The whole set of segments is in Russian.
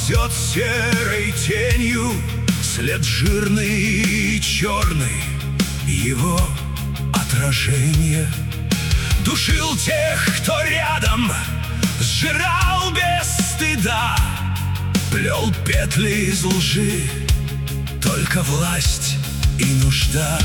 ползет серой тенью, след жирный и черный его отражение. Душил тех, кто рядом, сжирал без стыда, плел петли из лжи, только власть и нужда.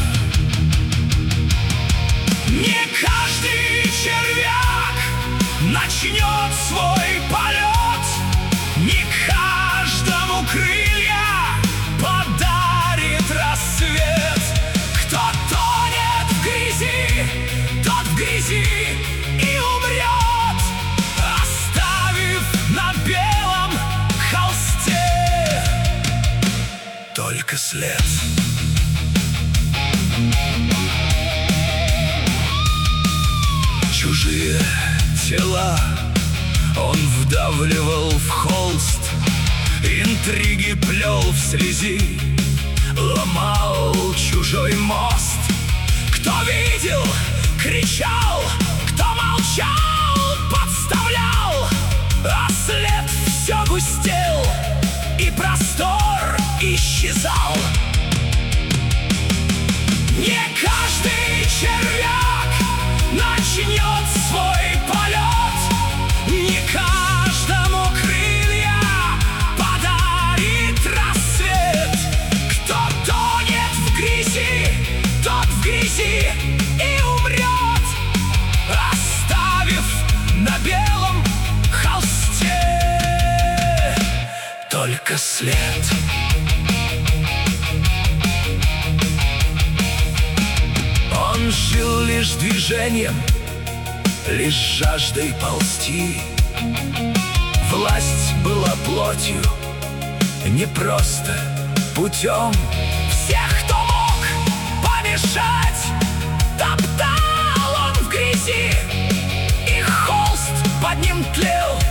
Не каждый червяк начнет свой полет, не каждому крылья подарит рассвет. Кто тонет в грязи, тот в грязи и умрет, оставив на белом холсте только след. Чужие тела он вдавливал в холст, интриги плел в слези, ломал чужой мост. Кто видел, кричал, кто молчал, подставлял, а след все густел, и простор исчезал. Не каждый червяк начнет свой полет, не каждому крылья подарит рассвет. Кто тонет в грязи, тот в грязи и умрет, оставив на белом холсте только след. Он жил лишь движением, лишь жаждой ползти. Власть была плотью, не просто путем. Всех, кто мог помешать, топтал он в грязи, и холст под ним тлел.